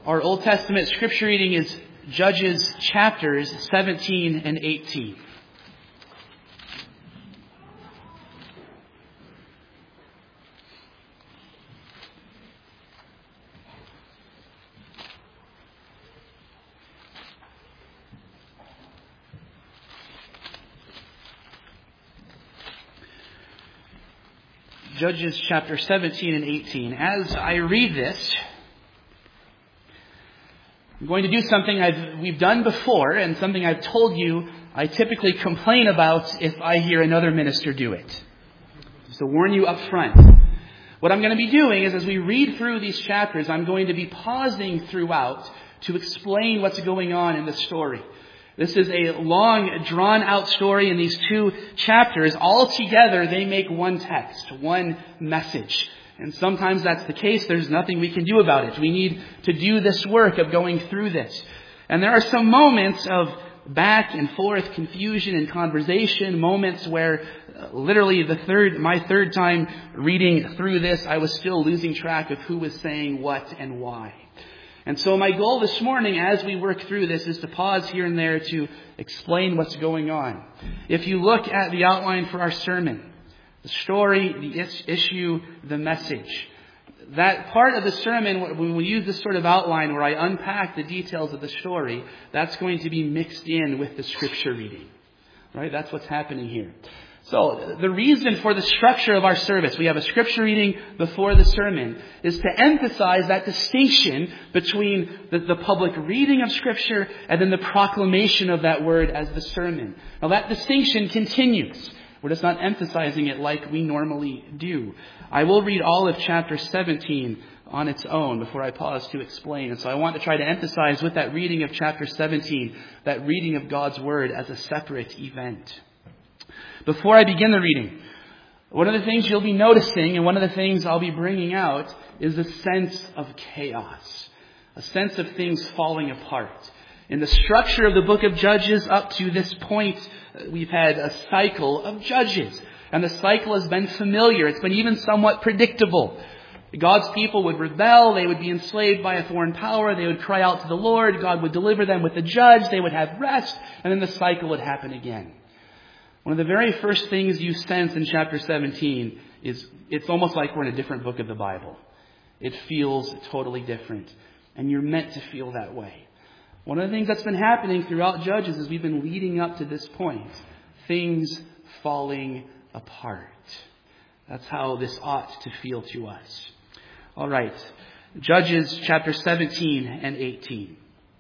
Our Old Testament scripture reading is Judges chapters 17 and 18. Judges chapter 17 and 18. As I read this, I'm going to do something we've done before and something I've told you I typically complain about if I hear another minister do it. Just to warn you up front. What I'm going to be doing is as we read through these chapters, I'm going to be pausing throughout to explain what's going on in the story. This is a long, drawn-out story in these two chapters. All together, they make one text, one message. And sometimes that's the case. There's nothing we can do about it. We need to do this work of going through this. And there are some moments of back and forth confusion and conversation, moments where literally my third time reading through this, I was still losing track of who was saying what and why. And so my goal this morning as we work through this is to pause here and there to explain what's going on. If you look at the outline for our sermon, the story, the issue, the message, that part of the sermon, when we use this sort of outline where I unpack the details of the story, that's going to be mixed in with the scripture reading. Right? That's what's happening here. So the reason for the structure of our service, we have a scripture reading before the sermon, is to emphasize that distinction between the public reading of scripture and then the proclamation of that word as the sermon. Now that distinction continues. We're just not emphasizing it like we normally do. I will read all of chapter 17 on its own before I pause to explain. And so I want to try to emphasize with that reading of chapter 17, that reading of God's word as a separate event. Before I begin the reading, one of the things you'll be noticing and one of the things I'll be bringing out is a sense of chaos, a sense of things falling apart. In the structure of the book of Judges up to this point, we've had a cycle of judges. And the cycle has been familiar. It's been even somewhat predictable. God's people would rebel. They would be enslaved by a foreign power. They would cry out to the Lord. God would deliver them with a judge. They would have rest. And then the cycle would happen again. One of the very first things you sense in chapter 17 is it's almost like we're in a different book of the Bible. It feels totally different. And you're meant to feel that way. One of the things that's been happening throughout Judges is we've been leading up to this point. Things falling apart. That's how this ought to feel to us. All right. Judges chapter 17 and 18.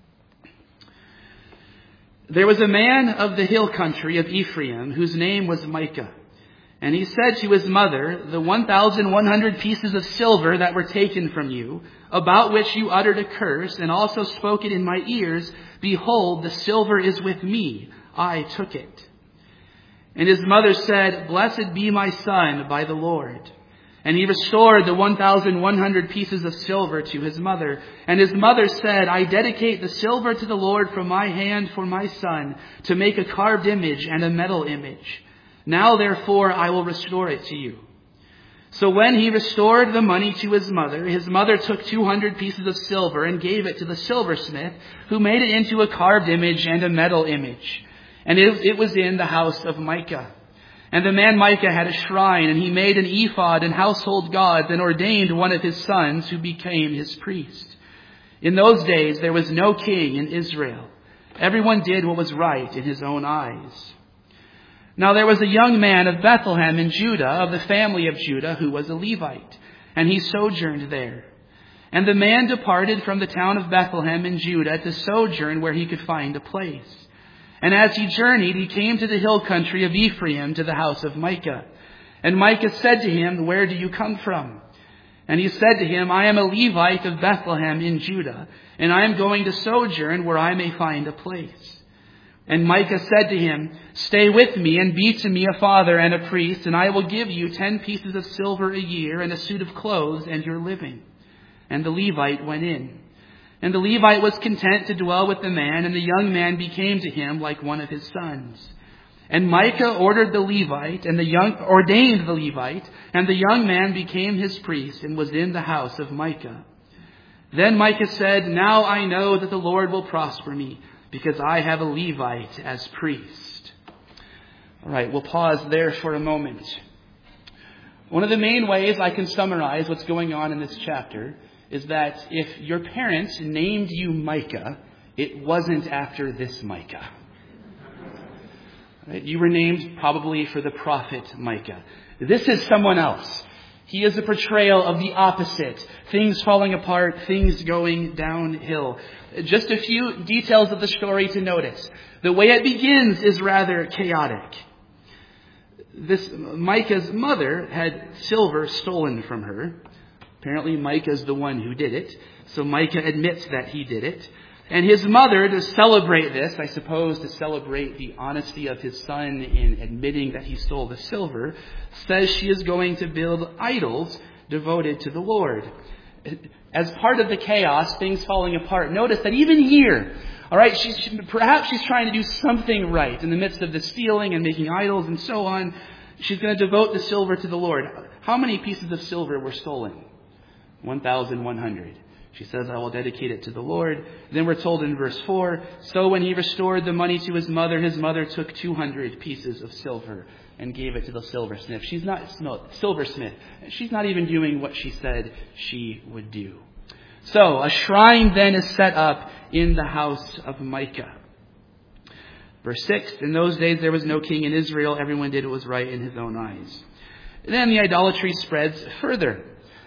There was a man of the hill country of Ephraim whose name was Micah. And he said to his mother, the 1,100 pieces of silver that were taken from you, about which you uttered a curse and also spoke it in my ears, behold, the silver is with me. I took it. And his mother said, blessed be my son by the Lord. And he restored the 1,100 pieces of silver to his mother. And his mother said, I dedicate the silver to the Lord from my hand for my son, to make a carved image and a metal image. Now therefore I will restore it to you. So when he restored the money to his mother took 200 pieces of silver and gave it to the silversmith, who made it into a carved image and a metal image. And it was in the house of Micah. And the man Micah had a shrine, and he made an ephod and household gods, and ordained one of his sons who became his priest. In those days there was no king in Israel. Everyone did what was right in his own eyes. Now there was a young man of Bethlehem in Judah, of the family of Judah, who was a Levite, and he sojourned there. And the man departed from the town of Bethlehem in Judah to sojourn where he could find a place. And as he journeyed, he came to the hill country of Ephraim, to the house of Micah. And Micah said to him, where do you come from? And he said to him, I am a Levite of Bethlehem in Judah, and I am going to sojourn where I may find a place. And Micah said to him, stay with me and be to me a father and a priest, and I will give you 10 pieces of silver a year and a suit of clothes and your living. And the Levite went in. And the Levite was content to dwell with the man, and the young man became to him like one of his sons. And Micah ordained the Levite, and the young man became his priest and was in the house of Micah. Then Micah said, "Now I know that the Lord will prosper me, because I have a Levite as priest." All right, we'll pause there for a moment. One of the main ways I can summarize what's going on in this chapter is that if your parents named you Micah, it wasn't after this Micah. Right? You were named probably for the prophet Micah. This is someone else. He is a portrayal of the opposite. Things falling apart, things going downhill. Just a few details of the story to notice. The way it begins is rather chaotic. Micah's mother had silver stolen from her. Apparently Micah's the one who did it. So Micah admits that he did it. And his mother, to celebrate this, I suppose to celebrate the honesty of his son in admitting that he stole the silver, says she is going to build idols devoted to the Lord. As part of the chaos, things falling apart, notice that even here, all right, perhaps she's trying to do something right in the midst of the stealing and making idols and so on. She's going to devote the silver to the Lord. How many pieces of silver were stolen? 1,100. She says, "I will dedicate it to the Lord." Then we're told in verse 4, "So when he restored the money to his mother took 200 pieces of silver and gave it to the silversmith." She's not even doing what she said she would do. So a shrine then is set up in the house of Micah. Verse 6, "In those days there was no king in Israel. Everyone did what was right in his own eyes." And then the idolatry spreads further.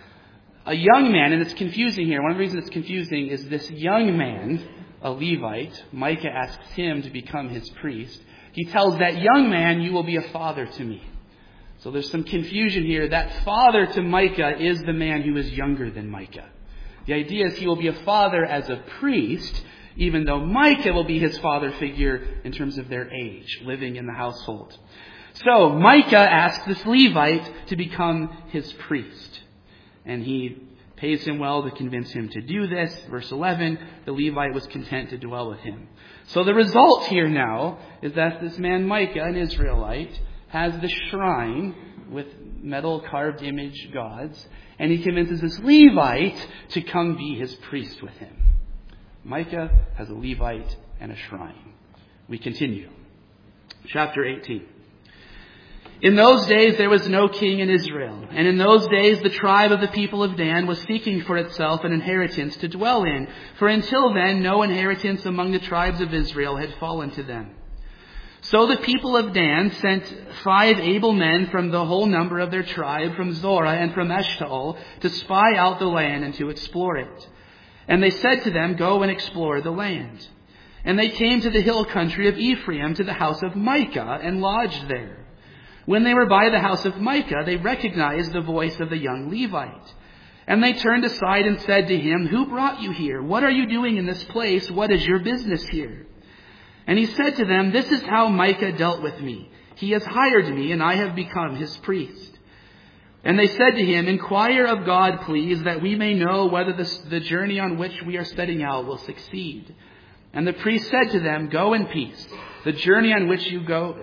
A young man, and it's confusing here. One of the reasons it's confusing is this young man, a Levite, Micah asks him to become his priest. He tells that young man, "You will be a father to me." So there's some confusion here. That father to Micah is the man who is younger than Micah. The idea is he will be a father as a priest, even though Micah will be his father figure in terms of their age, living in the household. So Micah asks this Levite to become his priest. And he pays him well to convince him to do this. Verse 11, the Levite was content to dwell with him. So the result here now is that this man Micah, an Israelite, has the shrine with metal carved image gods. And he convinces this Levite to come be his priest with him. Micah has a Levite and a shrine. We continue. Chapter 18. "In those days there was no king in Israel, and in those days the tribe of the people of Dan was seeking for itself an inheritance to dwell in, for until then no inheritance among the tribes of Israel had fallen to them. So the people of Dan sent 5 able men from the whole number of their tribe, from Zorah and from Eshtaol, to spy out the land and to explore it. And they said to them, 'Go and explore the land.' And they came to the hill country of Ephraim, to the house of Micah, and lodged there. When they were by the house of Micah, they recognized the voice of the young Levite. And they turned aside and said to him, 'Who brought you here? What are you doing in this place? What is your business here?' And he said to them, 'This is how Micah dealt with me. He has hired me, and I have become his priest.' And they said to him, 'Inquire of God, please, that we may know whether the journey on which we are setting out will succeed.' And the priest said to them, 'Go in peace. The journey on which you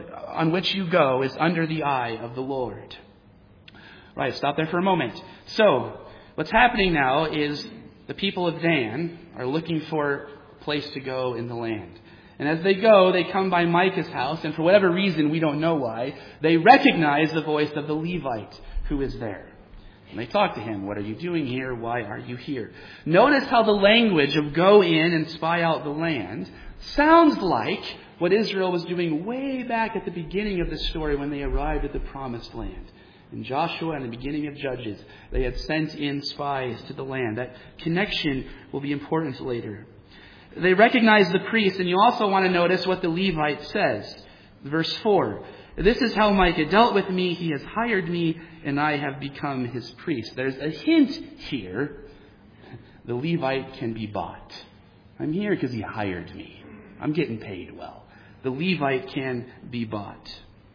go is under the eye of the Lord.'" Right, stop there for a moment. So, what's happening now is the people of Dan are looking for a place to go in the land. And as they go, they come by Micah's house, and for whatever reason, we don't know why, they recognize the voice of the Levite who is there. And they talk to him, "What are you doing here? Why are you here?" Notice how the language of "go in and spy out the land" sounds like what Israel was doing way back at the beginning of the story when they arrived at the promised land. In Joshua and the beginning of Judges, they had sent in spies to the land. That connection will be important later. They recognize the priest, and you also want to notice what the Levite says. Verse 4, "This is how Micah dealt with me. He has hired me, and I have become his priest." There's a hint here. The Levite can be bought. I'm here because he hired me. I'm getting paid well. The Levite can be bought.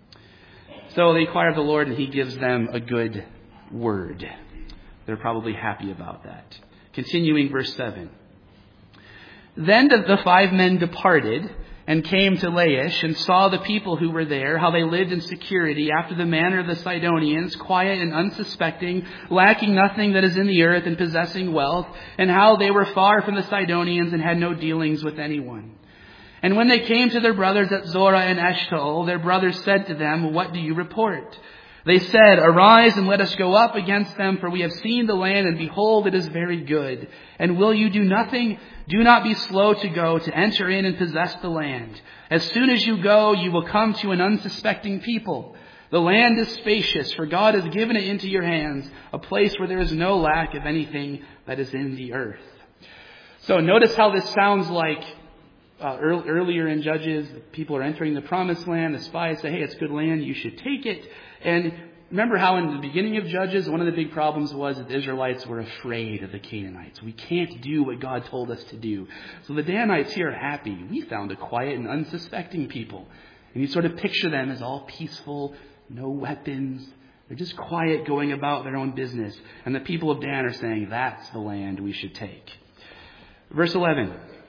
So they inquire of the Lord, and he gives them a good word. They're probably happy about that. Continuing verse 7. "Then the 5 men departed, and came to Laish, and saw the people who were there, how they lived in security after the manner of the Sidonians, quiet and unsuspecting, lacking nothing that is in the earth and possessing wealth, and how they were far from the Sidonians and had no dealings with anyone. And when they came to their brothers at Zorah and Eshtaol, their brothers said to them, "What do you report?" They said, "Arise and let us go up against them, for we have seen the land, and behold, it is very good. And will you do nothing? Do not be slow to go, to enter in and possess the land. As soon as you go, you will come to an unsuspecting people. The land is spacious, for God has given it into your hands, a place where there is no lack of anything that is in the earth." So notice how this sounds like earlier in Judges. People are entering the promised land. The spies say, "Hey, it's good land. You should take it." And remember how in the beginning of Judges, one of the big problems was that the Israelites were afraid of the Canaanites. We can't do what God told us to do. So the Danites here are happy. We found a quiet and unsuspecting people. And you sort of picture them as all peaceful, no weapons. They're just quiet, going about their own business. And the people of Dan are saying, that's the land we should take. Verse 11.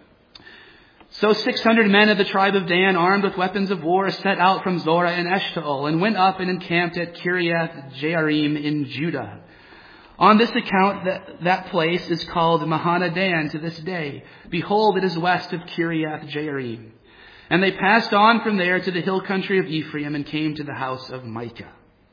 So 600 men of the tribe of Dan, armed with weapons of war, set out from Zorah and Eshtaol, and went up and encamped at Kiriath Jearim in Judah. On this account, that place is called Mahanadan to this day. Behold, it is west of Kiriath Jearim. And they passed on from there to the hill country of Ephraim and came to the house of Micah.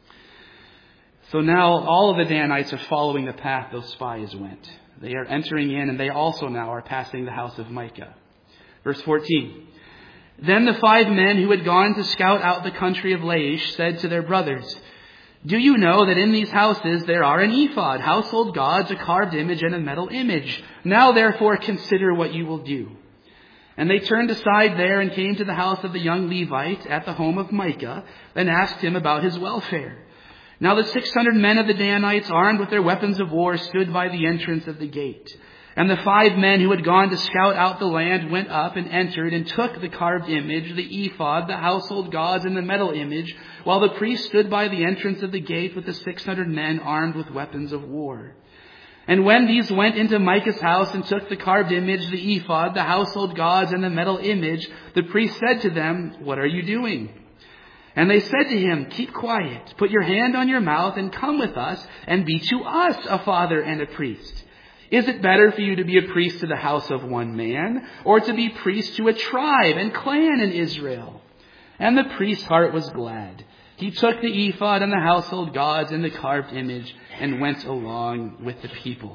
So now all of the Danites are following the path those spies went. They are entering in, and they also now are passing the house of Micah. Verse 14. Then the 5 men who had gone to scout out the country of Laish said to their brothers, "Do you know that in these houses there are an ephod, household gods, a carved image, and a metal image? Now therefore consider what you will do." And they turned aside there and came to the house of the young Levite at the home of Micah and asked him about his welfare. Now the 600 men of the Danites, armed with their weapons of war, stood by the entrance of the gate. And the 5 men who had gone to scout out the land went up and entered and took the carved image, the ephod, the household gods, and the metal image, while the priest stood by the entrance of the gate with the 600 men armed with weapons of war. And when these went into Micah's house and took the carved image, the ephod, the household gods, and the metal image, the priest said to them, "What are you doing?" And they said to him, "Keep quiet, put your hand on your mouth, and come with us, and be to us a father and a priest. Is it better for you to be a priest to the house of one man, or to be priest to a tribe and clan in Israel?" And the priest's heart was glad. He took the ephod and the household gods and the carved image and went along with the people.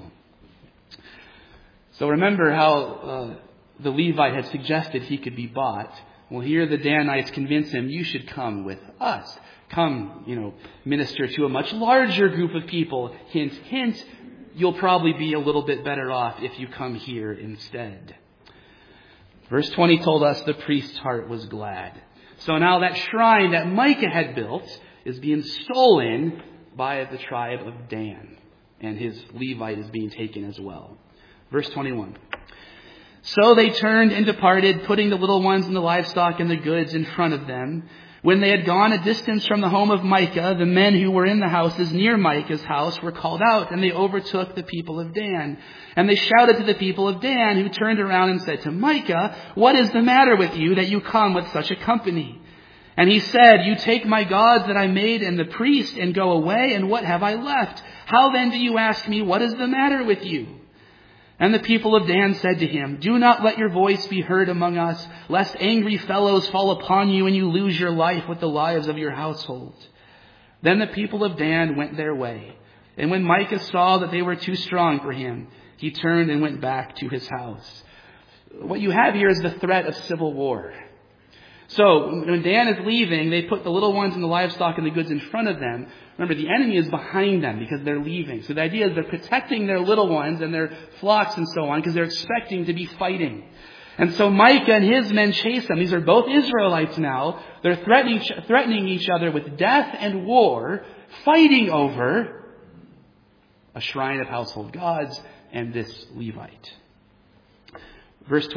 So remember how the Levite had suggested he could be bought. Well, here the Danites convince him, "You should come with us. Come, minister to a much larger group of people. Hint, hint. You'll probably be a little bit better off if you come here instead." Verse 20 told us the priest's heart was glad. So now that shrine that Micah had built is being stolen by the tribe of Dan. And his Levite is being taken as well. Verse 21. So they turned and departed, putting the little ones and the livestock and the goods in front of them. When they had gone a distance from the home of Micah, the men who were in the houses near Micah's house were called out, and they overtook the people of Dan. And they shouted to the people of Dan, who turned around and said to Micah, "What is the matter with you that you come with such a company?" And he said, "You take my gods that I made and the priest and go away, and what have I left? How then do you ask me, what is the matter with you?" And the people of Dan said to him, "Do not let your voice be heard among us, lest angry fellows fall upon you and you lose your life with the lives of your household." Then the people of Dan went their way. And when Micah saw that they were too strong for him, he turned and went back to his house. What you have here is the threat of civil war. So when Dan is leaving, they put the little ones and the livestock and the goods in front of them. Remember, the enemy is behind them because they're leaving. So the idea is they're protecting their little ones and their flocks and so on because they're expecting to be fighting. And so Micah and his men chase them. These are both Israelites now. They're threatening each other with death and war, fighting over a shrine of household gods and this Levite. Verse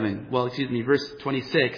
26.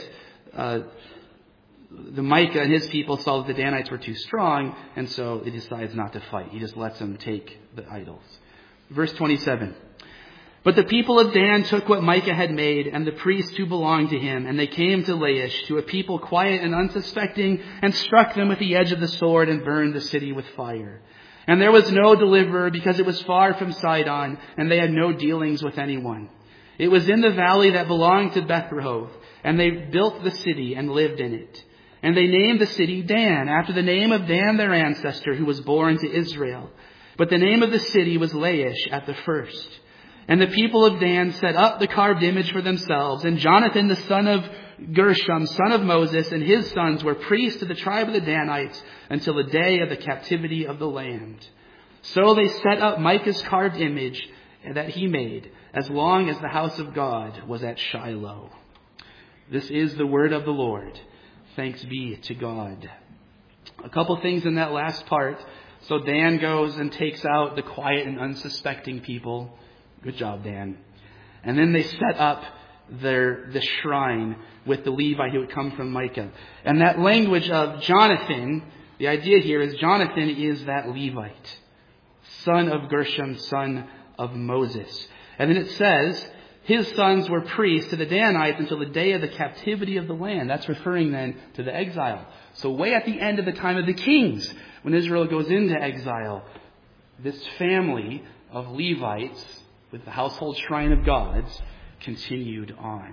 The Micah and his people saw that the Danites were too strong, and so he decides not to fight. He just lets them take the idols. Verse 27. But the people of Dan took what Micah had made and the priests who belonged to him, and they came to Laish, to a people quiet and unsuspecting, and struck them with the edge of the sword and burned the city with fire. And there was no deliverer, because it was far from Sidon, and they had no dealings with anyone. It was in the valley that belonged to Beth-rehob, and they built the city and lived in it. And they named the city Dan, after the name of Dan their ancestor, who was born to Israel. But the name of the city was Laish at the first. And the people of Dan set up the carved image for themselves, and Jonathan the son of Gershom, son of Moses, and his sons were priests to the tribe of the Danites until the day of the captivity of the land. So they set up Micah's carved image that he made, as long as the house of God was at Shiloh. This is the word of the Lord. Thanks be to God. A couple things in that last part. So Dan goes and takes out the quiet and unsuspecting people. Good job, Dan. And then they set up the shrine with the Levite who would come from Micah. And that language of Jonathan, the idea here is Jonathan is that Levite, son of Gershom, son of Moses. And then it says, his sons were priests to the Danites until the day of the captivity of the land. That's referring then to the exile. So way at the end of the time of the kings, when Israel goes into exile, this family of Levites with the household shrine of God's continued on.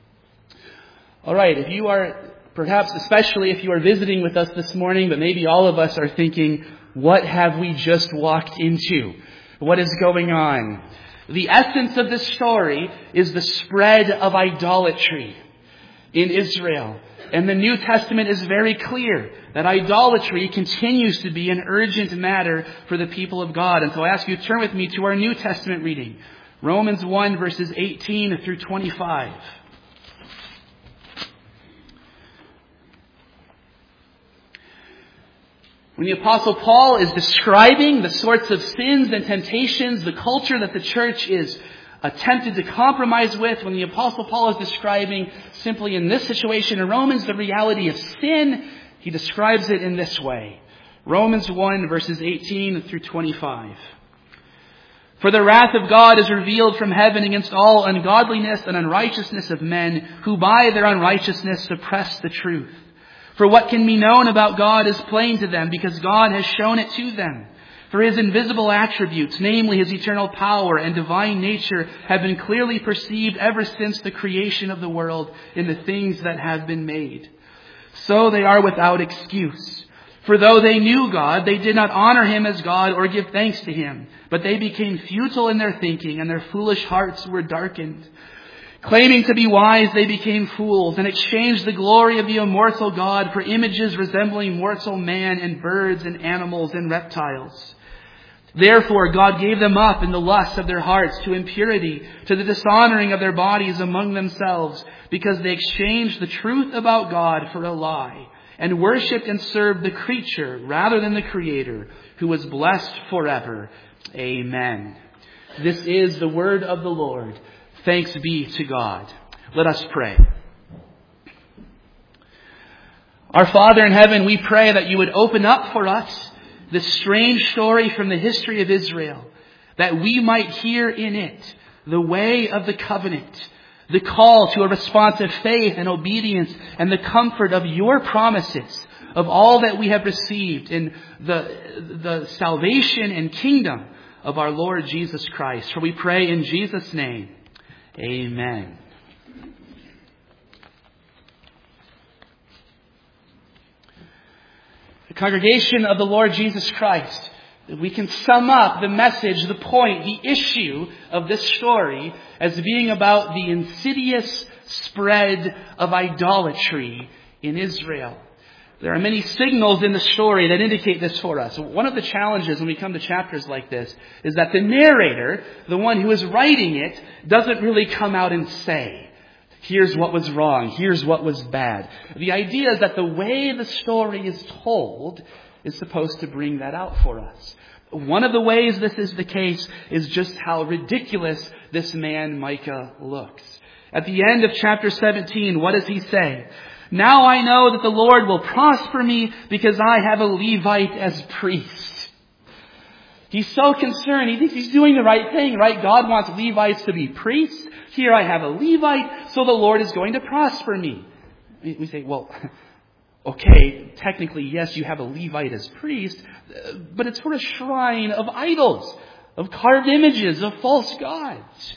All right, if you are, perhaps especially if you are visiting with us this morning, but maybe all of us are thinking, what have we just walked into? What is going on? The essence of this story is the spread of idolatry in Israel. And the New Testament is very clear that idolatry continues to be an urgent matter for the people of God. And so I ask you to turn with me to our New Testament reading. Romans 1 verses 18 through 25. When the Apostle Paul is describing the sorts of sins and temptations, the culture that the church is attempted to compromise with, when the Apostle Paul is describing simply in this situation in Romans the reality of sin, he describes it in this way. Romans 1 verses 18 through 25. For the wrath of God is revealed from heaven against all ungodliness and unrighteousness of men who by their unrighteousness suppress the truth. For what can be known about God is plain to them, because God has shown it to them. For his invisible attributes, namely his eternal power and divine nature, have been clearly perceived ever since the creation of the world in the things that have been made. So they are without excuse. For though they knew God, they did not honor him as God or give thanks to him. But they became futile in their thinking, and their foolish hearts were darkened. Claiming to be wise, they became fools and exchanged the glory of the immortal God for images resembling mortal man and birds and animals and reptiles. Therefore, God gave them up in the lust of their hearts to impurity, to the dishonoring of their bodies among themselves, because they exchanged the truth about God for a lie, and worshipped and served the creature rather than the Creator, who was blessed forever. Amen. This is the word of the Lord. Thanks be to God. Let us pray. Our Father in heaven, we pray that you would open up for us this strange story from the history of Israel, that we might hear in it the way of the covenant, the call to a response of faith and obedience, and the comfort of your promises, of all that we have received in the salvation and kingdom of our Lord Jesus Christ. For we pray in Jesus' name. Amen. The congregation of the Lord Jesus Christ, we can sum up the message, the point, the issue of this story as being about the insidious spread of idolatry in Israel. There are many signals in the story that indicate this for us. One of the challenges when we come to chapters like this is that the narrator, the one who is writing it, doesn't really come out and say, here's what was wrong, here's what was bad. The idea is that the way the story is told is supposed to bring that out for us. One of the ways this is the case is just how ridiculous this man Micah looks. At the end of chapter 17, what does he say? Now I know that the Lord will prosper me because I have a Levite as priest. He's so concerned. He thinks he's doing the right thing, right? God wants Levites to be priests. Here I have a Levite, so the Lord is going to prosper me. We say, well, okay, technically, yes, you have a Levite as priest, but it's for a shrine of idols, of carved images, of false gods.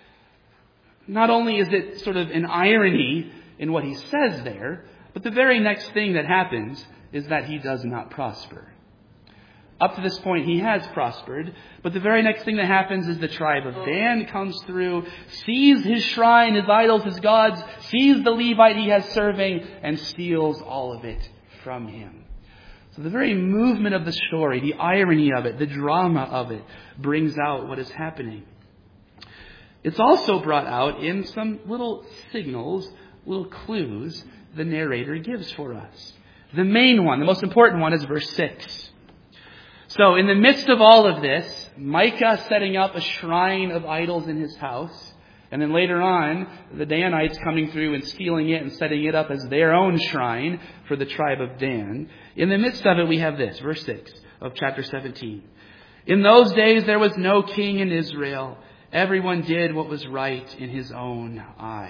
Not only is it sort of an irony in what he says there, but the very next thing that happens is that he does not prosper. Up to this point, he has prospered, but the very next thing that happens is the tribe of Dan comes through, sees his shrine, his idols, his gods, sees the Levite he has serving, and steals all of it from him. So the very movement of the story, the irony of it, the drama of it, brings out what is happening. It's also brought out in some little signals, little clues the narrator gives for us. The main one, the most important one, is verse 6. So in the midst of all of this, Micah setting up a shrine of idols in his house, and then later on, the Danites coming through and stealing it and setting it up as their own shrine for the tribe of Dan. In the midst of it, we have this, verse 6 of chapter 17. In those days there was no king in Israel. Everyone did what was right in his own eyes.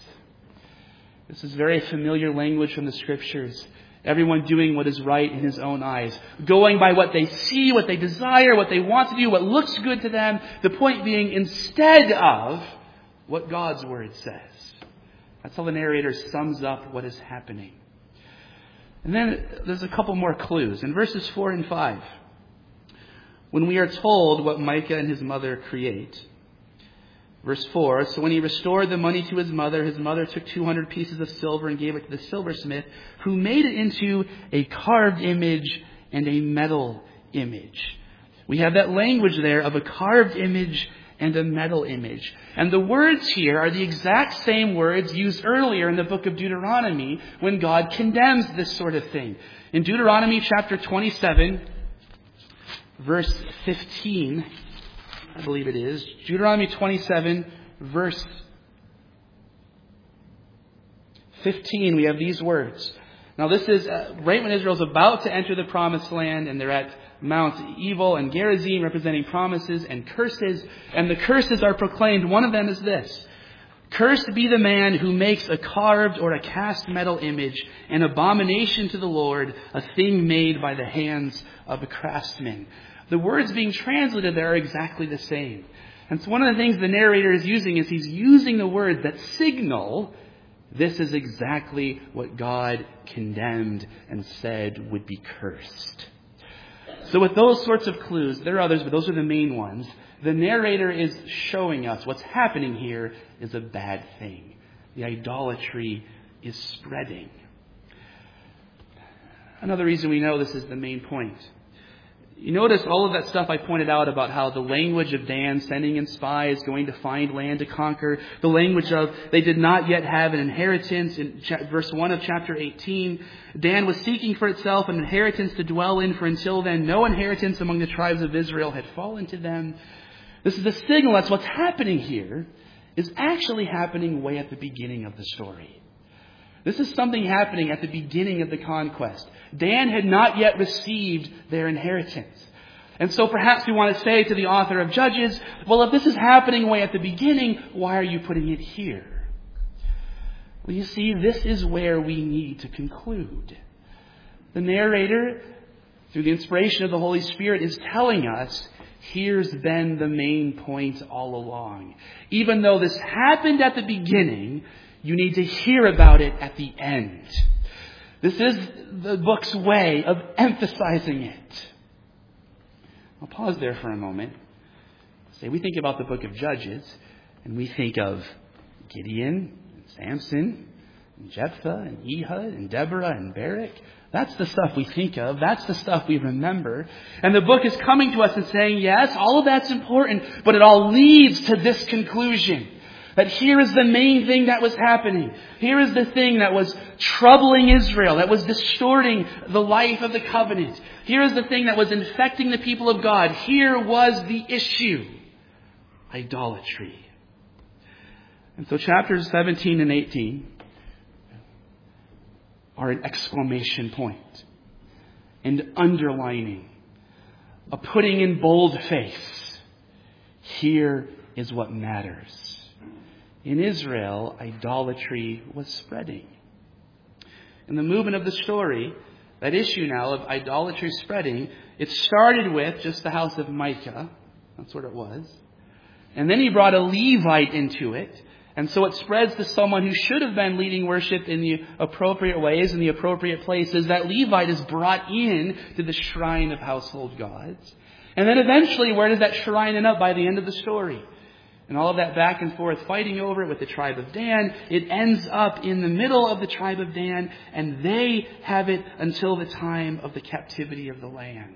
This is very familiar language from the Scriptures. Everyone doing what is right in his own eyes. Going by what they see, what they desire, what they want to do, what looks good to them. The point being, instead of what God's Word says. That's how the narrator sums up what is happening. And then there's a couple more clues. In verses 4 and 5, when we are told what Micah and his mother create. Verse 4, so when he restored the money to his mother took 200 pieces of silver and gave it to the silversmith, who made it into a carved image and a metal image. We have that language there of a carved image and a metal image. And the words here are the exact same words used earlier in the book of Deuteronomy when God condemns this sort of thing. In Deuteronomy chapter 27, verse 15, I believe it is. Deuteronomy 27, verse 15, we have these words. Now this is right when Israel's about to enter the promised land, and they're at Mount Ebal and Gerizim, representing promises and curses. And the curses are proclaimed. One of them is this: cursed be the man who makes a carved or a cast metal image, an abomination to the Lord, a thing made by the hands of a craftsman. The words being translated there are exactly the same. And so one of the things the narrator is using is he's using the words that signal this is exactly what God condemned and said would be cursed. So with those sorts of clues, there are others, but those are the main ones. The narrator is showing us what's happening here is a bad thing. The idolatry is spreading. Another reason we know this is the main point. You notice all of that stuff I pointed out about how the language of Dan sending in spies, going to find land to conquer, the language of they did not yet have an inheritance in verse 1 of chapter 18. Dan was seeking for itself an inheritance to dwell in, for until then no inheritance among the tribes of Israel had fallen to them. This is a signal that's what's happening here is actually happening way at the beginning of the story. This is something happening at the beginning of the conquest. Dan had not yet received their inheritance. And so perhaps we want to say to the author of Judges, well, if this is happening way at the beginning, why are you putting it here? Well, you see, this is where we need to conclude. The narrator, through the inspiration of the Holy Spirit, is telling us, here's been the main point all along. Even though this happened at the beginning, you need to hear about it at the end. This is the book's way of emphasizing it. I'll pause there for a moment. Say we think about the book of Judges, and we think of Gideon, and Samson, and Jephthah, and Ehud, and Deborah, and Barak. That's the stuff we think of. That's the stuff we remember. And the book is coming to us and saying, yes, all of that's important, but it all leads to this conclusion. That here is the main thing that was happening. Here is the thing that was troubling Israel, that was distorting the life of the covenant. Here is the thing that was infecting the people of God. Here was the issue. Idolatry. And so chapters 17 and 18 are an exclamation point and underlining a putting in bold face. Here is what matters. In Israel, idolatry was spreading. In the movement of the story, that issue now of idolatry spreading, it started with just the house of Micah. That's what it was. And then he brought a Levite into it. And so it spreads to someone who should have been leading worship in the appropriate ways, in the appropriate places. That Levite is brought in to the shrine of household gods. And then eventually, where does that shrine end up by the end of the story? And all of that back and forth fighting over it with the tribe of Dan, it ends up in the middle of the tribe of Dan, and they have it until the time of the captivity of the land.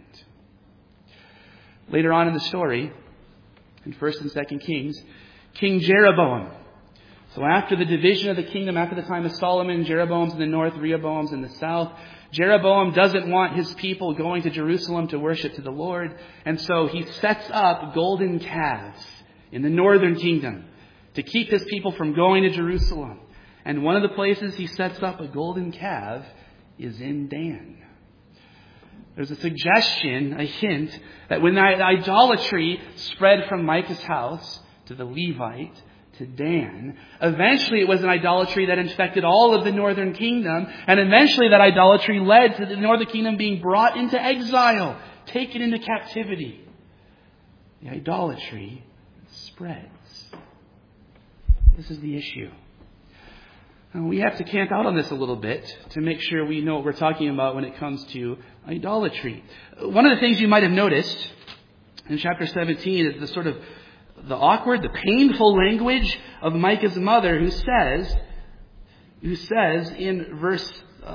Later on in the story, in 1st and 2nd Kings, King Jeroboam. So after the division of the kingdom, after the time of Solomon, Jeroboam's in the north, Rehoboam's in the south. Jeroboam doesn't want his people going to Jerusalem to worship to the Lord. And so he sets up golden calves in the northern kingdom to keep his people from going to Jerusalem. And one of the places he sets up a golden calf is in Dan. There's a suggestion, a hint, that when that idolatry spread from Micah's house to the Levite to Dan, eventually it was an idolatry that infected all of the northern kingdom, and eventually that idolatry led to the northern kingdom being brought into exile, taken into captivity. The idolatry spreads. This is the issue. And we have to camp out on this a little bit to make sure we know what we're talking about when it comes to idolatry. One of the things you might have noticed in chapter 17 is the awkward, the painful language of Micah's mother who says in verse,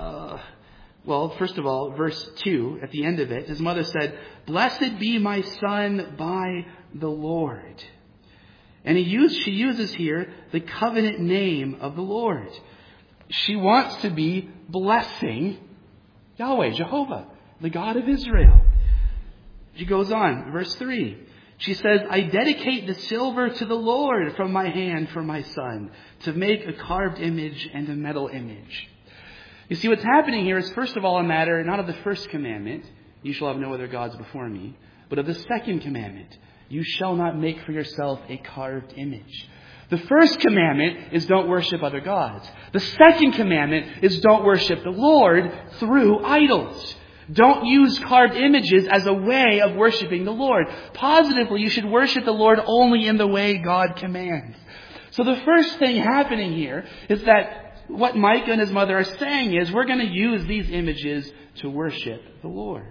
first of all, verse 2, at the end of it, his mother said, "Blessed be my son by the Lord." And she uses here the covenant name of the Lord. She wants to be blessing Yahweh, Jehovah, the God of Israel. She goes on, verse 3. She says, "I dedicate the silver to the Lord from my hand for my son, to make a carved image and a metal image." You see, what's happening here is, first of all, a matter not of the first commandment, "You shall have no other gods before me," but of the second commandment, "You shall not make for yourself a carved image." The first commandment is don't worship other gods. The second commandment is don't worship the Lord through idols. Don't use carved images as a way of worshiping the Lord. Positively, you should worship the Lord only in the way God commands. So the first thing happening here is that what Micah and his mother are saying is, we're going to use these images to worship the Lord.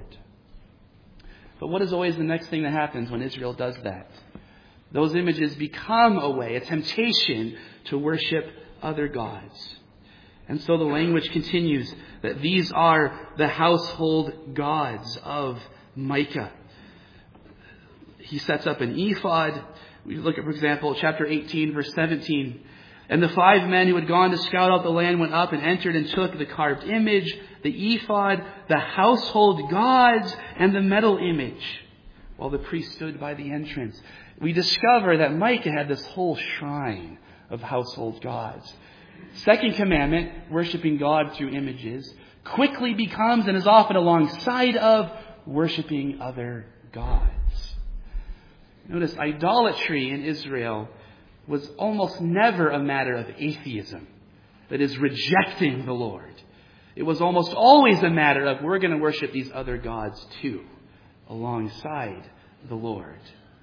But what is always the next thing that happens when Israel does that? Those images become a way, a temptation to worship other gods. And so the language continues that these are the household gods of Micah. He sets up an ephod. We look at, for example, chapter 18, verse 17. "And the 5 men who had gone to scout out the land went up and entered and took the carved image, the ephod, the household gods, and the metal image, while the priest stood by the entrance." We discover that Micah had this whole shrine of household gods. Second commandment, worshiping God through images, quickly becomes and is often alongside of worshiping other gods. Notice, idolatry in Israel was almost never a matter of atheism, that is, rejecting the Lord. It was almost always a matter of, we're going to worship these other gods too, alongside the Lord.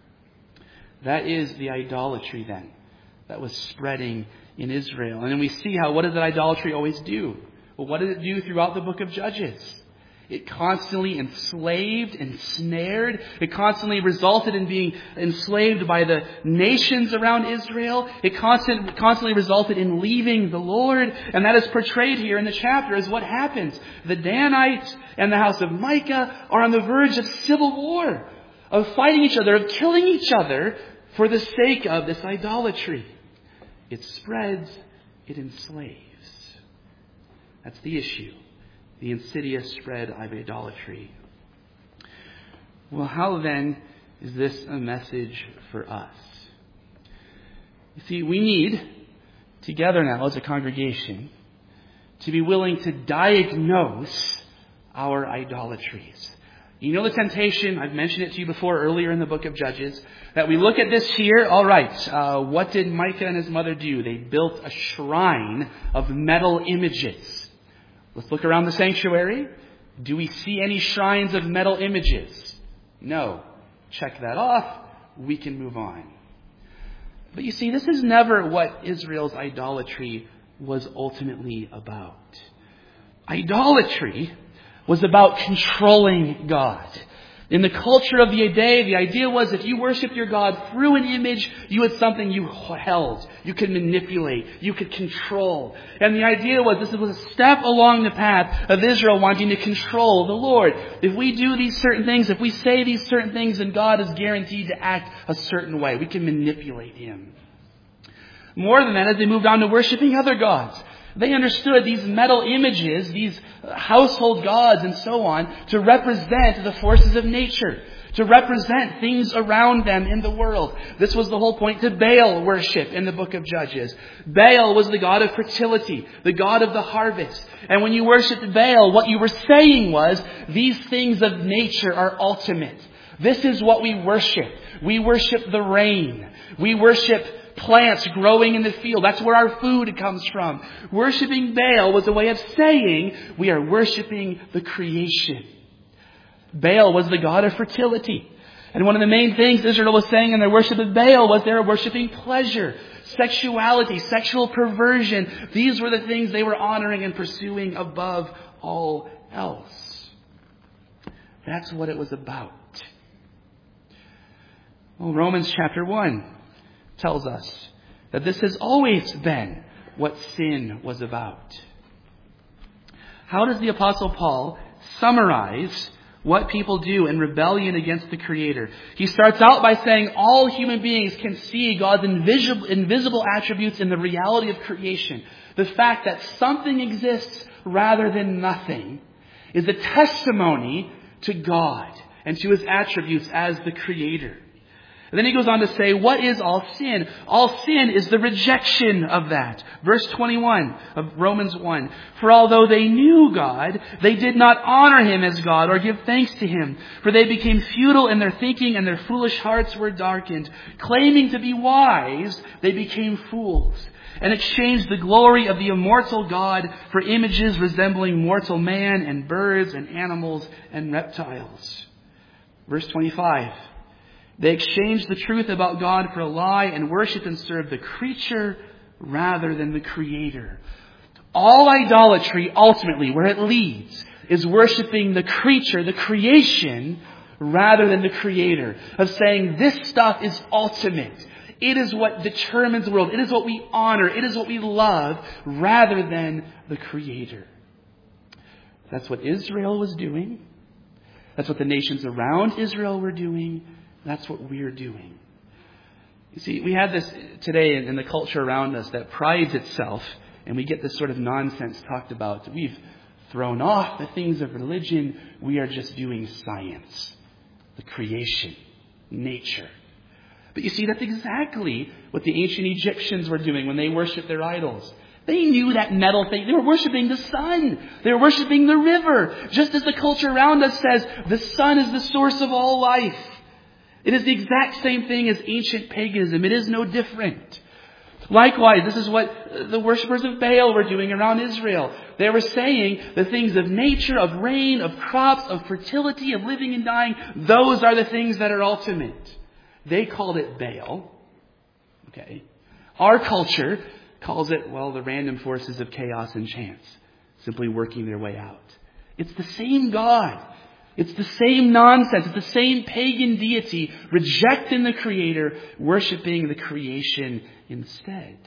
That is the idolatry then that was spreading in Israel. And then we see what does that idolatry always do? Well, what did it do throughout the book of Judges? It constantly enslaved, ensnared. It constantly resulted in being enslaved by the nations around Israel. It constantly resulted in leaving the Lord. And that is portrayed here in the chapter as what happens. The Danites and the house of Micah are on the verge of civil war, of fighting each other, of killing each other for the sake of this idolatry. It spreads, it enslaves. That's the issue. The insidious spread of idolatry. Well, how then is this a message for us? You see, we need, together now as a congregation, to be willing to diagnose our idolatries. You know the temptation, I've mentioned it to you before earlier in the book of Judges, that we look at this here, all right, what did Micah and his mother do? They built a shrine of metal images. Let's look around the sanctuary. Do we see any shrines of metal images? No. Check that off. We can move on. But you see, this is never what Israel's idolatry was ultimately about. Idolatry was about controlling God. In the culture of the day, the idea was if you worshiped your God through an image, you had something you held. You could manipulate. You could control. And the idea was this was a step along the path of Israel wanting to control the Lord. If we do these certain things, if we say these certain things, then God is guaranteed to act a certain way. We can manipulate Him. More than that, as they moved on to worshiping other gods, they understood these metal images, these household gods and so on, to represent the forces of nature, to represent things around them in the world. This was the whole point to Baal worship in the book of Judges. Baal was the god of fertility, the god of the harvest. And when you worshipped Baal, what you were saying was, these things of nature are ultimate. This is what we worship. We worship the rain. We worship plants growing in the field. That's where our food comes from. Worshipping Baal was a way of saying we are worshiping the creation. Baal was the god of fertility. And one of the main things Israel was saying in their worship of Baal was they were worshiping pleasure, sexuality, sexual perversion. These were the things they were honoring and pursuing above all else. That's what it was about. Well, Romans chapter 1 tells us that this has always been what sin was about. How does the Apostle Paul summarize what people do in rebellion against the Creator? He starts out by saying all human beings can see God's invisible attributes in the reality of creation. The fact that something exists rather than nothing is a testimony to God and to His attributes as the Creator. And then he goes on to say, what is all sin? All sin is the rejection of that. Verse 21 of Romans 1. For although they knew God, they did not honor Him as God or give thanks to Him. For they became futile in their thinking and their foolish hearts were darkened. Claiming to be wise, they became fools and exchanged the glory of the immortal God for images resembling mortal man and birds and animals and reptiles. Verse 25. They exchanged the truth about God for a lie and worship and serve the creature rather than the Creator. All idolatry, ultimately, where it leads, is worshiping the creature, the creation, rather than the Creator. Of saying this stuff is ultimate. It is what determines the world. It is what we honor. It is what we love, rather than the Creator. That's what Israel was doing. That's what the nations around Israel were doing. That's what we're doing. You see, we have this today in the culture around us that prides itself, and we get this sort of nonsense talked about. We've thrown off the things of religion. We are just doing science, the creation, nature. But you see, that's exactly what the ancient Egyptians were doing when they worshipped their idols. They knew that metal thing. They were worshiping the sun. They were worshiping the river. Just as the culture around us says, the sun is the source of all life. It is the exact same thing as ancient paganism. It is no different. Likewise, this is what the worshippers of Baal were doing around Israel. They were saying the things of nature, of rain, of crops, of fertility, of living and dying, those are the things that are ultimate. They called it Baal. Okay. Our culture calls it, the random forces of chaos and chance, simply working their way out. It's the same God. It's the same nonsense. It's the same pagan deity rejecting the Creator, worshiping the creation instead.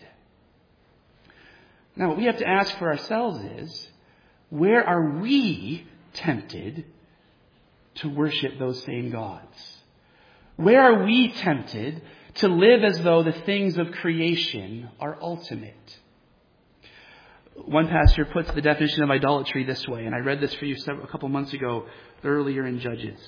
Now, what we have to ask for ourselves is, where are we tempted to worship those same gods? Where are we tempted to live as though the things of creation are ultimate? One pastor puts the definition of idolatry this way, and I read this for you a couple months ago, earlier in Judges.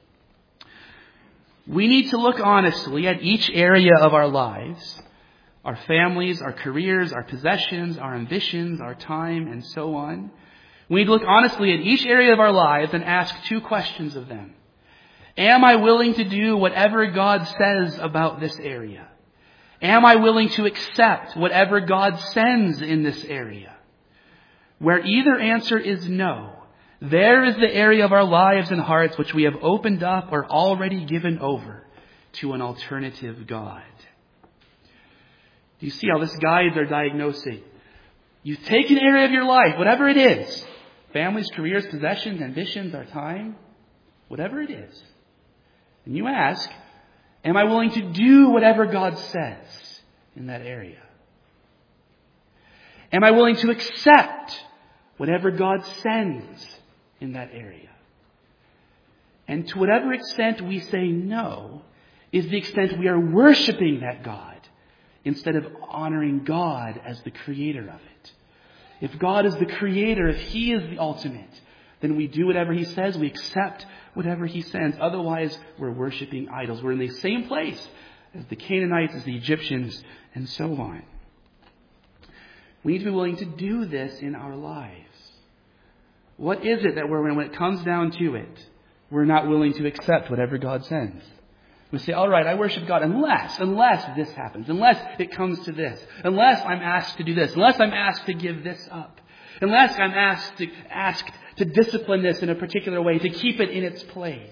We need to look honestly at each area of our lives, our families, our careers, our possessions, our ambitions, our time, and so on. We need to look honestly at each area of our lives and ask two questions of them. Am I willing to do whatever God says about this area? Am I willing to accept whatever God sends in this area? Where either answer is no, there is the area of our lives and hearts which we have opened up or already given over to an alternative God. Do you see how this guides our diagnosing? You take an area of your life, whatever it is, families, careers, possessions, ambitions, our time, whatever it is, and you ask, am I willing to do whatever God says in that area? Am I willing to accept whatever God sends in that area? And to whatever extent we say no, is the extent we are worshiping that God instead of honoring God as the creator of it. If God is the creator, if He is the ultimate, then we do whatever He says, we accept whatever He sends. Otherwise, we're worshiping idols. We're in the same place as the Canaanites, as the Egyptians, and so on. We need to be willing to do this in our lives. What is it that when it comes down to it, we're not willing to accept whatever God sends? We say, all right, I worship God unless this happens, unless it comes to this, unless I'm asked to do this, unless I'm asked to give this up, unless I'm asked to discipline this in a particular way, to keep it in its place.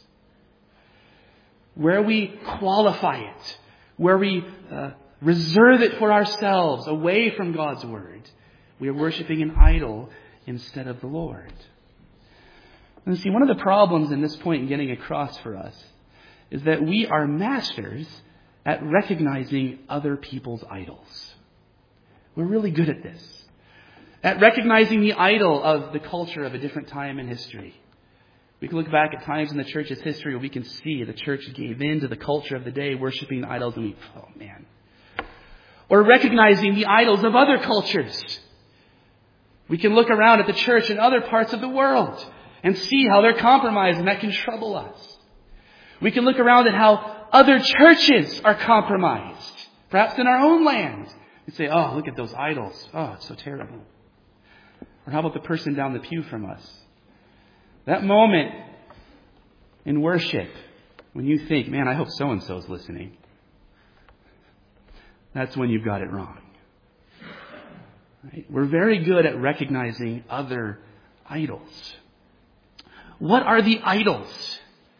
Where we qualify it, where we reserve it for ourselves away from God's Word, we are worshiping an idol instead of the Lord. And see, one of the problems in this point in getting across for us is that we are masters at recognizing other people's idols. We're really good at this. At recognizing the idol of the culture of a different time in history. We can look back at times in the church's history where we can see the church gave in to the culture of the day, worshiping idols, and we, oh man. Or recognizing the idols of other cultures. We can look around at the church in other parts of the world and see how they're compromised, and that can trouble us. We can look around at how other churches are compromised, perhaps in our own land, and say, oh, look at those idols. Oh, it's so terrible. Or how about the person down the pew from us? That moment in worship when you think, man, I hope so-and-so is listening. That's when you've got it wrong. Right? We're very good at recognizing other idols. What are the idols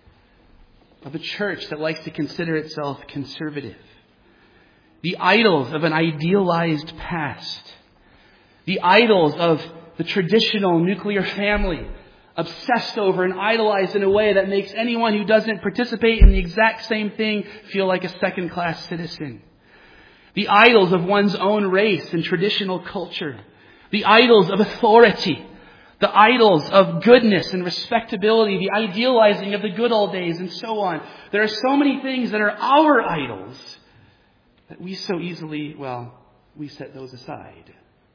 of a church that likes to consider itself conservative? The idols of an idealized past. The idols of the traditional nuclear family, obsessed over and idolized in a way that makes anyone who doesn't participate in the exact same thing feel like a second-class citizen. The idols of one's own race and traditional culture. The idols of authority. The idols of goodness and respectability. The idealizing of the good old days and so on. There are so many things that are our idols that we so easily, we set those aside.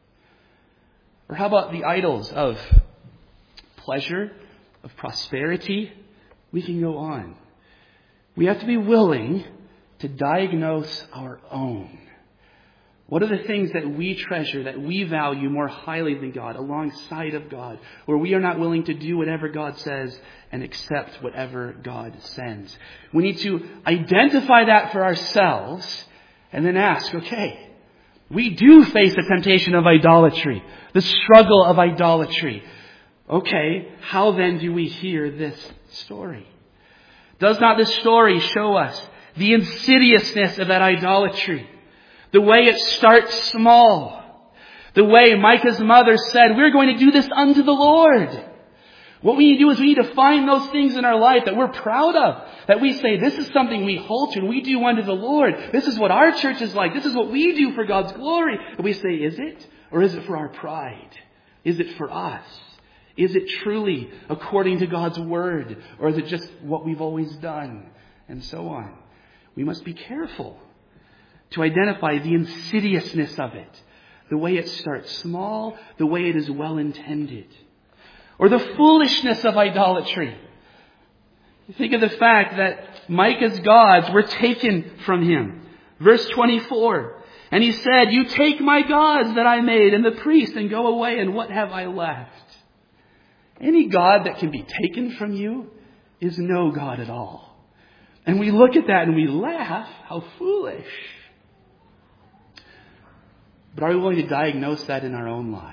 Or how about the idols of pleasure, of prosperity? We can go on. We have to be willing to diagnose our own. What are the things that we treasure, that we value more highly than God, alongside of God, where we are not willing to do whatever God says and accept whatever God sends? We need to identify that for ourselves and then ask, okay, we do face the temptation of idolatry, the struggle of idolatry. Okay, how then do we hear this story? Does not this story show us the insidiousness of that idolatry? The way it starts small. The way Micah's mother said, we're going to do this unto the Lord. What we need to do is we need to find those things in our life that we're proud of. That we say, this is something we hold to and we do unto the Lord. This is what our church is like. This is what we do for God's glory. And we say, is it? Or is it for our pride? Is it for us? Is it truly according to God's word? Or is it just what we've always done? And so on. We must be careful to identify the insidiousness of it. The way it starts small, the way it is well intended. Or the foolishness of idolatry. Think of the fact that Micah's gods were taken from him. Verse 24. And he said, you take my gods that I made and the priest and go away, and what have I left? Any God that can be taken from you is no God at all. And we look at that and we laugh. How foolish. But are we willing to diagnose that in our own lives?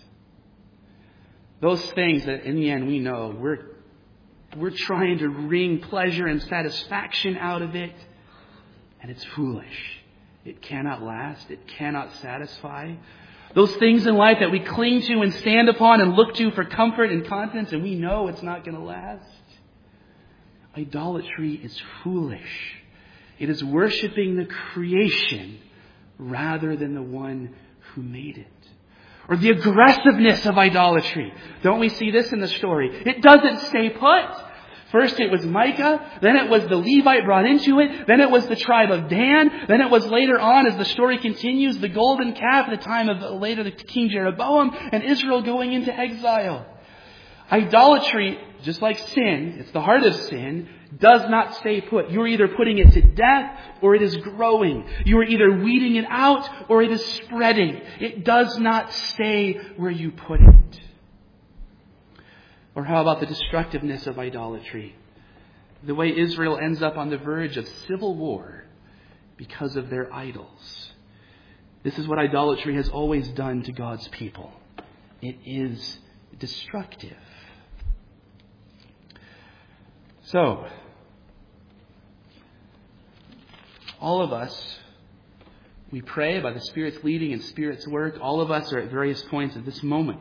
Those things that in the end we know we're trying to wring pleasure and satisfaction out of it. And it's foolish. It cannot last. It cannot satisfy. Those things in life that we cling to and stand upon and look to for comfort and confidence, and we know it's not going to last. Idolatry is foolish. It is worshiping the creation rather than the one who made it. Or the aggressiveness of idolatry. Don't we see this in the story? It doesn't stay put. First it was Micah, then it was the Levite brought into it, then it was the tribe of Dan, then it was later on, as the story continues, the golden calf at the time of later the King Jeroboam, and Israel going into exile. Idolatry, just like sin, it's the heart of sin, does not stay put. You're either putting it to death or it is growing. You are either weeding it out or it is spreading. It does not stay where you put it. Or how about the destructiveness of idolatry? The way Israel ends up on the verge of civil war because of their idols. This is what idolatry has always done to God's people. It is destructive. So, all of us, we pray by the Spirit's leading and Spirit's work. All of us are at various points at this moment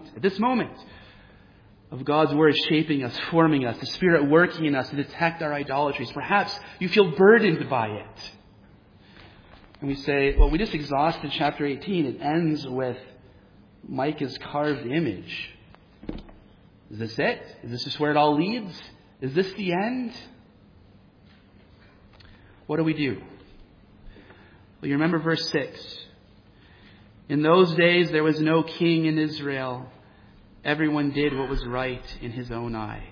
of God's Word shaping us, forming us, the Spirit working in us to detect our idolatries. Perhaps you feel burdened by it. And we say, well, we just exhausted chapter 18. It ends with Micah's carved image. Is this it? Is this just where it all leads? Is this the end? What do we do? Well, you remember verse 6. In those days there was no king in Israel. Everyone did what was right in his own eyes.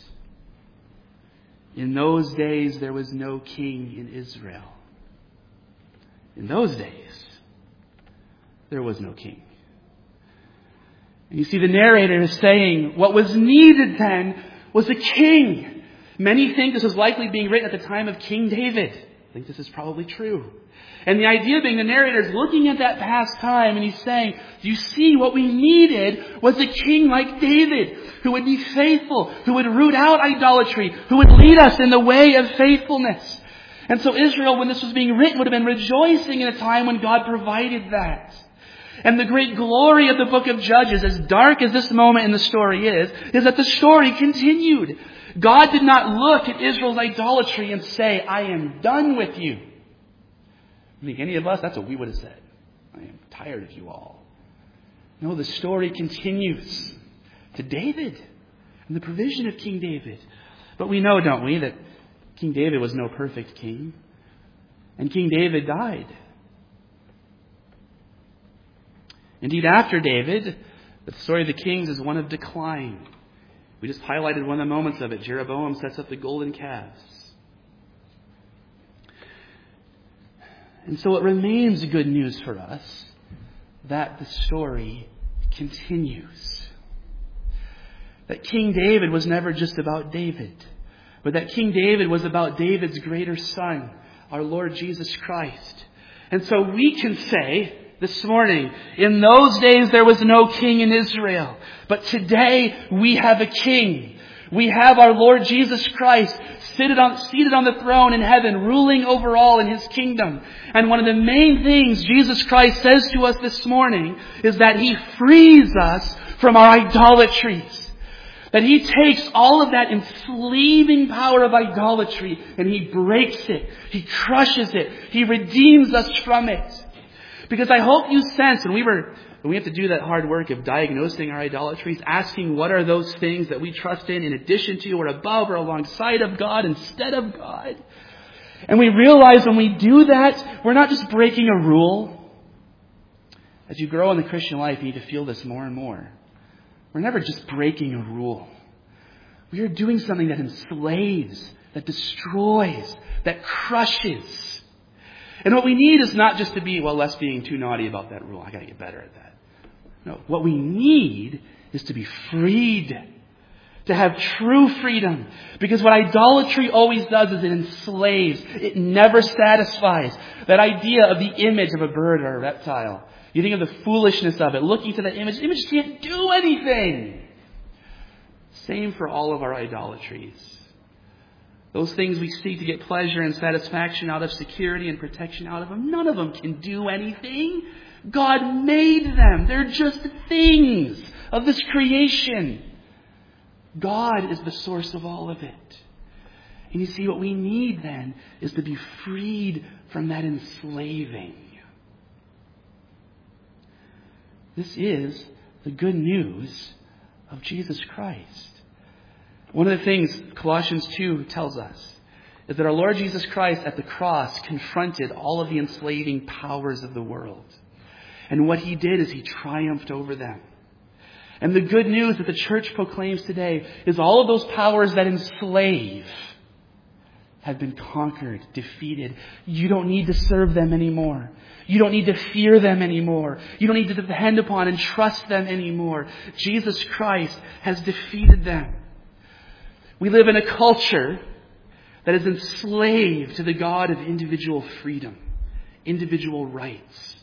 In those days there was no king in Israel. In those days there was no king. And you see the narrator is saying what was needed then was a king. Many think this was likely being written at the time of King David. I think this is probably true. And the idea being the narrator is looking at that past time and he's saying, do you see what we needed was a king like David who would be faithful, who would root out idolatry, who would lead us in the way of faithfulness. And so Israel, when this was being written, would have been rejoicing in a time when God provided that. And the great glory of the book of Judges, as dark as this moment in the story is that the story continued. God did not look at Israel's idolatry and say, I am done with you. I think any of us, that's what we would have said. I am tired of you all. No, the story continues to David and the provision of King David. But we know, don't we, that King David was no perfect king. And King David died. Indeed, after David, the story of the kings is one of decline. We just highlighted one of the moments of it. Jeroboam sets up the golden calves. And so it remains good news for us that the story continues. That King David was never just about David, but that King David was about David's greater son, our Lord Jesus Christ. And so we can say this morning, in those days there was no king in Israel, but today we have a king. We have our Lord Jesus Christ seated on the throne in heaven, ruling over all in His kingdom. And one of the main things Jesus Christ says to us this morning is that He frees us from our idolatries. That He takes all of that enslaving power of idolatry and He breaks it. He crushes it. He redeems us from it. Because I hope you sense, when we have to do that hard work of diagnosing our idolatries, asking what are those things that we trust in addition to or above or alongside of God instead of God. And we realize when we do that, we're not just breaking a rule. As you grow in the Christian life, you need to feel this more and more. We're never just breaking a rule. We are doing something that enslaves, that destroys, that crushes. And what we need is not just to be, less being too naughty about that rule. I got to get better at that. No, what we need is to be freed. to have true freedom. Because what idolatry always does is it enslaves. It never satisfies. That idea of the image of a bird or a reptile. You think of the foolishness of it. Looking to that image. The image can't do anything. Same for all of our idolatries. Those things we seek to get pleasure and satisfaction out of, security and protection out of them, none of them can do anything. God made them. They're just things of this creation. God is the source of all of it. And you see, what we need then is to be freed from that enslaving. This is the good news of Jesus Christ. One of the things Colossians 2 tells us is that our Lord Jesus Christ at the cross confronted all of the enslaving powers of the world. And what He did is He triumphed over them. And the good news that the church proclaims today is all of those powers that enslave have been conquered, defeated. You don't need to serve them anymore. You don't need to fear them anymore. You don't need to depend upon and trust them anymore. Jesus Christ has defeated them. We live in a culture that is enslaved to the God of individual freedom, individual rights.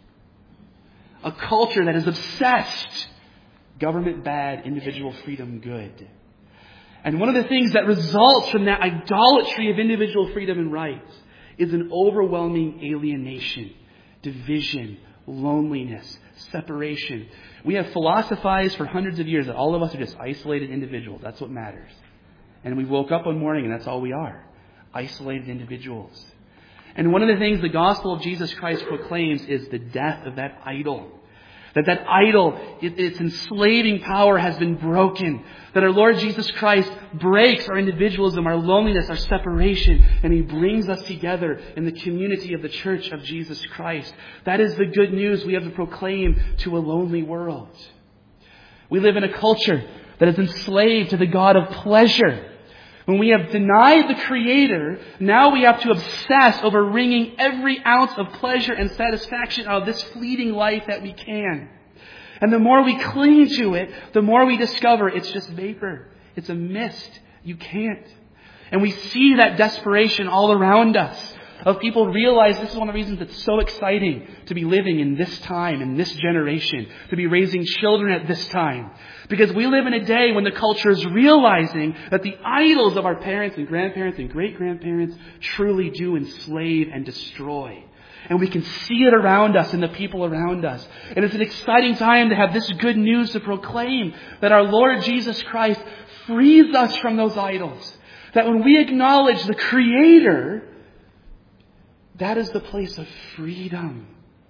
A culture that is obsessed, government bad, individual freedom good. And one of the things that results from that idolatry of individual freedom and rights is an overwhelming alienation, division, loneliness, separation. We have philosophized for hundreds of years that all of us are just isolated individuals. That's what matters. And we woke up one morning and that's all we are. Isolated individuals. And one of the things the gospel of Jesus Christ proclaims is the death of that idol. That idol, its enslaving power has been broken. That our Lord Jesus Christ breaks our individualism, our loneliness, our separation, and He brings us together in the community of the church of Jesus Christ. That is the good news we have to proclaim to a lonely world. We live in a culture that is enslaved to the God of pleasure. When we have denied the Creator, now we have to obsess over wringing every ounce of pleasure and satisfaction out of this fleeting life that we can. And the more we cling to it, the more we discover it's just vapor. It's a mist. You can't. And we see that desperation all around us. Of people realize this is one of the reasons it's so exciting to be living in this time, in this generation, to be raising children at this time. Because we live in a day when the culture is realizing that the idols of our parents and grandparents and great-grandparents truly do enslave and destroy. And we can see it around us and the people around us. And it's an exciting time to have this good news to proclaim that our Lord Jesus Christ frees us from those idols. That when we acknowledge the Creator, that is the place of freedom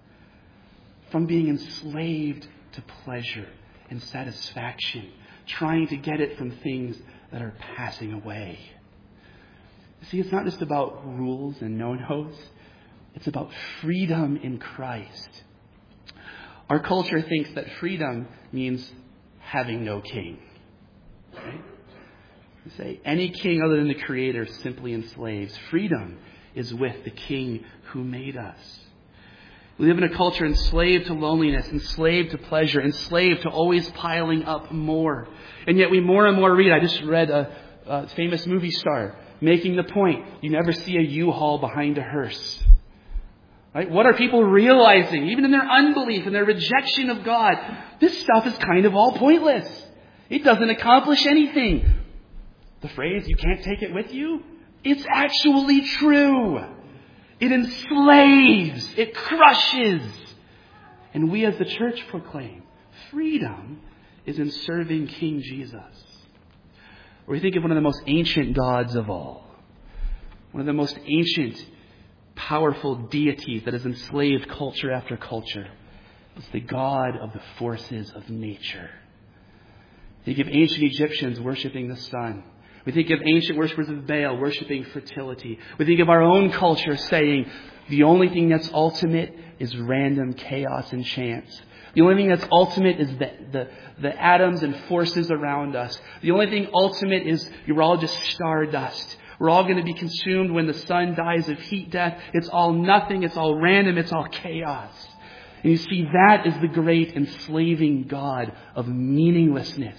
from being enslaved to pleasure and satisfaction, trying to get it from things that are passing away. See, it's not just about rules and no-nos. It's about freedom in Christ. Our culture thinks that freedom means having no king. Right? We say any king other than the Creator simply enslaves. Freedom is with the King who made us. We live in a culture enslaved to loneliness, enslaved to pleasure, enslaved to always piling up more. And yet we more and more read. I just read a famous movie star making the point, you never see a U-Haul behind a hearse. Right? What are people realizing? Even in their unbelief and their rejection of God, this stuff is kind of all pointless. It doesn't accomplish anything. The phrase, you can't take it with you, it's actually true. It enslaves. It crushes. And we as the church proclaim, freedom is in serving King Jesus. Or we think of one of the most ancient gods of all. One of the most ancient, powerful deities that has enslaved culture after culture. It's the God of the forces of nature. Think of ancient Egyptians worshiping the sun. We think of ancient worshippers of Baal worshiping fertility. We think of our own culture saying the only thing that's ultimate is random chaos and chance. The only thing that's ultimate is the atoms and forces around us. The only thing ultimate is you're all just stardust. We're all going to be consumed when the sun dies of heat death. It's all nothing. It's all random. It's all chaos. And you see, that is the great enslaving God of meaninglessness,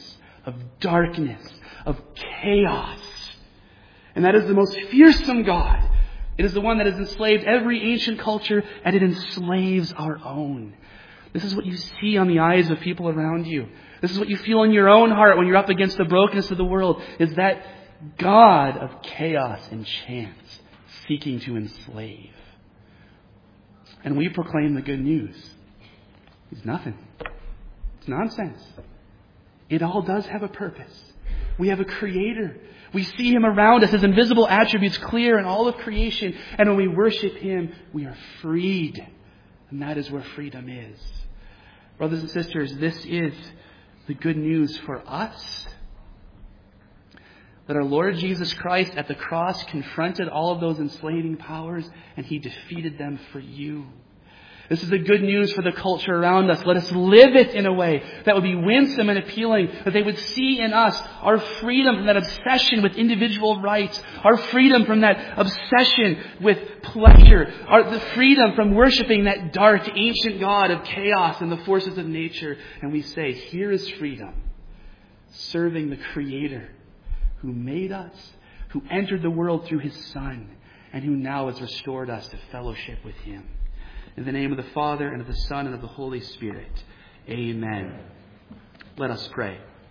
of darkness, of chaos. And that is the most fearsome God. It is the one that has enslaved every ancient culture, and it enslaves our own. This is what you see on the eyes of people around you. This is what you feel in your own heart when you're up against the brokenness of the world, is that God of chaos and chance seeking to enslave. And we proclaim the good news. It's nothing. It's nonsense. It all does have a purpose. We have a Creator. We see Him around us, His invisible attributes clear in all of creation. And when we worship Him, we are freed. And that is where freedom is. Brothers and sisters, this is the good news for us. That our Lord Jesus Christ at the cross confronted all of those enslaving powers, and He defeated them for you. This is the good news for the culture around us. Let us live it in a way that would be winsome and appealing, that they would see in us our freedom from that obsession with individual rights, our freedom from that obsession with pleasure, the freedom from worshiping that dark, ancient God of chaos and the forces of nature. And we say, here is freedom, serving the Creator who made us, who entered the world through His Son, and who now has restored us to fellowship with Him. In the name of the Father, and of the Son, and of the Holy Spirit. Amen. Let us pray.